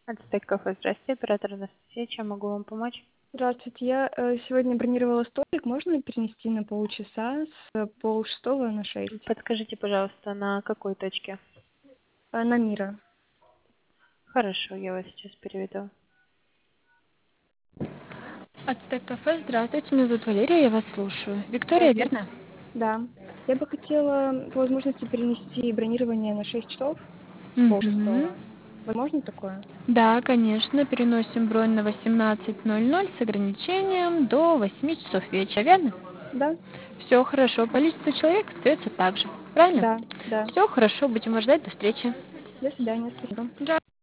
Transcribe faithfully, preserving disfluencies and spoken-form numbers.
Ацтек кафе, здравствуйте, оператор Анастасия, чем могу вам помочь? Здравствуйте. Я э, сегодня бронировала столик. Можно перенести на полчаса с полшестого на шесть? Подскажите, пожалуйста, на какой точке? Э, на Мира. Хорошо, я вас сейчас переведу. Ацтек кафе, здравствуйте, меня зовут Валерия, я вас слушаю. Виктория, Здравствуйте. верно? Да. Я бы хотела по возможности перенести бронирование на шесть часов с Угу. полшестого. Возможно такое? Да, конечно, переносим бронь на восемнадцать ноль ноль с ограничением до восьми часов вечера, верно? Да. Все хорошо, количество человек остается так же, правильно? Да. Да. Все хорошо, будем вас ждать, до встречи. До свидания. Спасибо. Да.